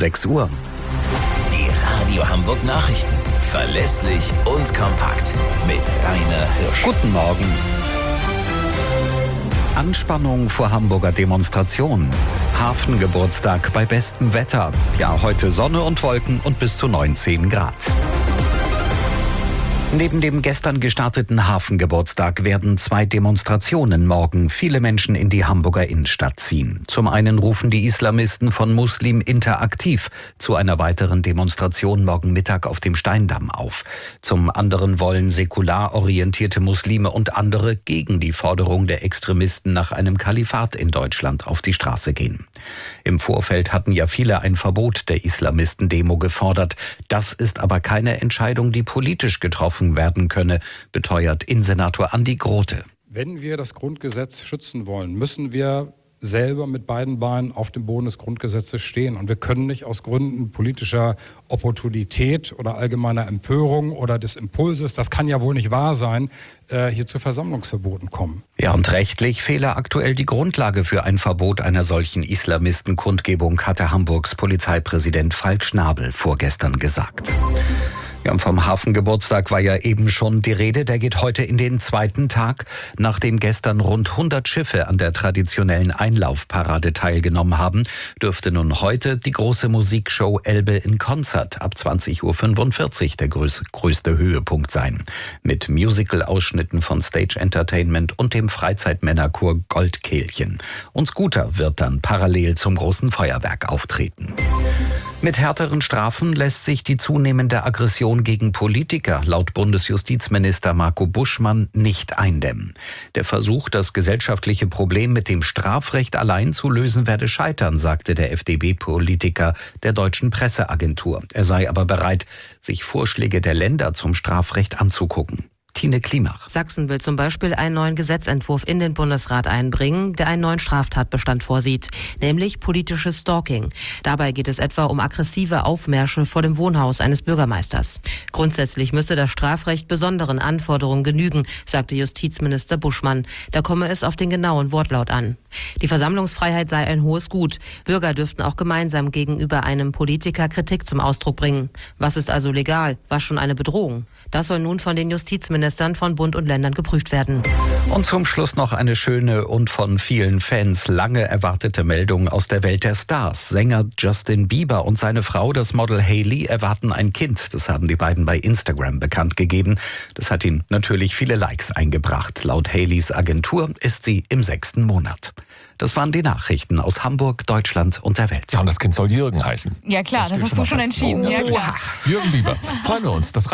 6 Uhr. Die Radio Hamburg Nachrichten. Verlässlich und kompakt. Mit Rainer Hirsch. Guten Morgen. Anspannung vor Hamburger Demonstration. Hafengeburtstag bei bestem Wetter. Ja, heute Sonne und Wolken und bis zu 19 Grad. Neben dem gestern gestarteten Hafengeburtstag werden 2 Demonstrationen morgen viele Menschen in die Hamburger Innenstadt ziehen. Zum einen rufen die Islamisten von Muslim Interaktiv zu einer weiteren Demonstration morgen Mittag auf dem Steindamm auf. Zum anderen wollen säkular orientierte Muslime und andere gegen die Forderung der Extremisten nach einem Kalifat in Deutschland auf die Straße gehen. Im Vorfeld hatten ja viele ein Verbot der Islamisten-Demo gefordert. Das ist aber keine Entscheidung, die politisch getroffen werden könne, beteuert Innensenator Andi Grote. Wenn wir das Grundgesetz schützen wollen, müssen wir selber mit beiden Beinen auf dem Boden des Grundgesetzes stehen. Und wir können nicht aus Gründen politischer Opportunität oder allgemeiner Empörung oder des Impulses, das kann ja wohl nicht wahr sein, hier zu Versammlungsverboten kommen. Ja, und rechtlich fehle aktuell die Grundlage für ein Verbot einer solchen Islamistenkundgebung, hatte Hamburgs Polizeipräsident Falk Schnabel vorgestern gesagt. Ja, vom Hafengeburtstag war ja eben schon die Rede. Der geht heute in den 2. Tag, nachdem gestern rund 100 Schiffe an der traditionellen Einlaufparade teilgenommen haben, dürfte nun heute die große Musikshow Elbe in Konzert ab 20.45 Uhr der größte Höhepunkt sein. Mit Musical-Ausschnitten von Stage Entertainment und dem Freizeitmännerchor Goldkehlchen. Und Scooter wird dann parallel zum großen Feuerwerk auftreten. Mit härteren Strafen lässt sich die zunehmende Aggression gegen Politiker laut Bundesjustizminister Marco Buschmann nicht eindämmen. Der Versuch, das gesellschaftliche Problem mit dem Strafrecht allein zu lösen, werde scheitern, sagte der FDP-Politiker der Deutschen Presseagentur. Er sei aber bereit, sich Vorschläge der Länder zum Strafrecht anzugucken. Tine Klimach. Sachsen will zum Beispiel einen neuen Gesetzentwurf in den Bundesrat einbringen, der einen neuen Straftatbestand vorsieht, nämlich politisches Stalking. Dabei geht es etwa um aggressive Aufmärsche vor dem Wohnhaus eines Bürgermeisters. Grundsätzlich müsse das Strafrecht besonderen Anforderungen genügen, sagte Justizminister Buschmann. Da komme es auf den genauen Wortlaut an. Die Versammlungsfreiheit sei ein hohes Gut. Bürger dürften auch gemeinsam gegenüber einem Politiker Kritik zum Ausdruck bringen. Was ist also legal? Was schon eine Bedrohung? Das soll nun von den Justizministern von Bund und Ländern geprüft werden. Und zum Schluss noch eine schöne und von vielen Fans lange erwartete Meldung aus der Welt der Stars. Sänger Justin Bieber und seine Frau, das Model Hailey, erwarten ein Kind. Das haben die beiden bei Instagram bekannt gegeben. Das hat ihnen natürlich viele Likes eingebracht. Laut Haileys Agentur ist sie im 6. Monat. Das waren die Nachrichten aus Hamburg, Deutschland und der Welt. Ja, und das Kind soll Jürgen heißen. Ja klar, das hast du schon entschieden. Oh, ja, klar. Jürgen Bieber. Freuen wir uns. Das